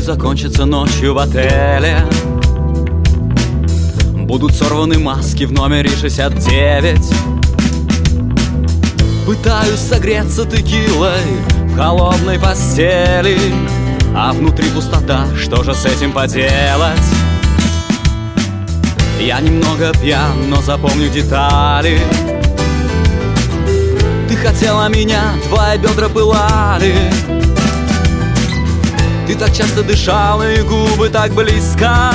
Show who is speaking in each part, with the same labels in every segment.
Speaker 1: закончится ночью в отеле. Будут сорваны маски в номере 69. Пытаюсь согреться текилой в холодной постели, а внутри пустота, что же с этим поделать? Я немного пьян, но запомню детали. Ты хотела меня, твои бедра пылали. Ты так часто дышала, и губы так близко.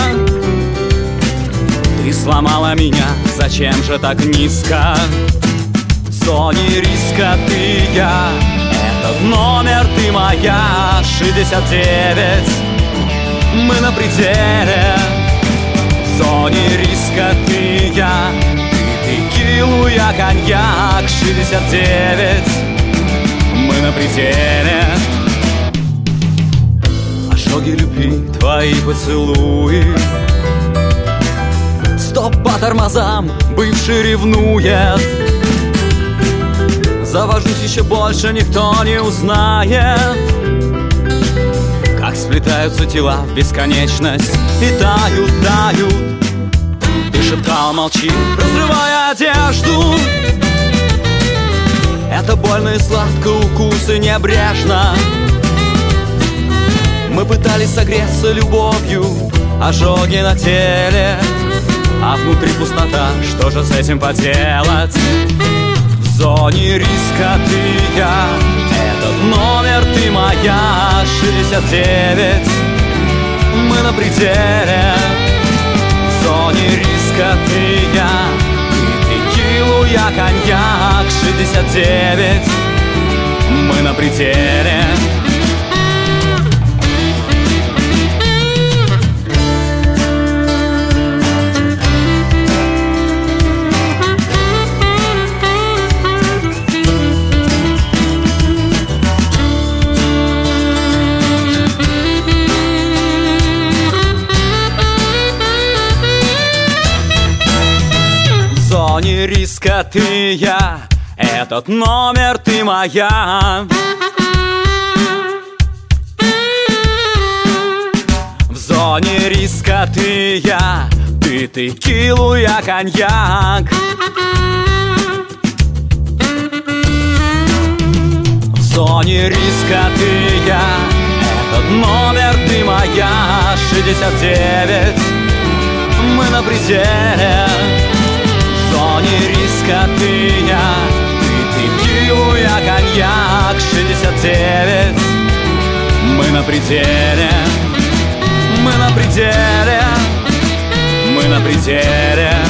Speaker 1: Ты сломала меня, зачем же так низко? В зоне риска ты и я, этот номер ты моя, 69. Мы на пределе. В зоне риска ты и я, ты текилу, я коньяк, 69. Мы на пределе. Ожоги любви, твои поцелуи. Стоп по тормозам, бывший ревнует. Завожусь еще больше, никто не узнает, как сплетаются тела в бесконечность и тают, тают. Ты шептал, молчи, разрывая одежду. Это больно и сладко, укусы небрежно. Мы пытались согреться любовью, ожоги на теле, а внутри пустота, что же с этим поделать? В зоне риска ты и я, этот номер ты моя, 69. Мы на пределе. В зоне риска ты и я, ты текилу, я коньяк, 69. Мы на пределе. В зоне риска ты и я, этот номер ты моя. В зоне риска ты и я, ты текилу, я коньяк. В зоне риска ты и я, этот номер ты моя, 69. Мы на пределе. В зоне риска ты и я, ты текилу, я коньяк, 69. Мы на пределе. Мы на пределе. Мы на пределе.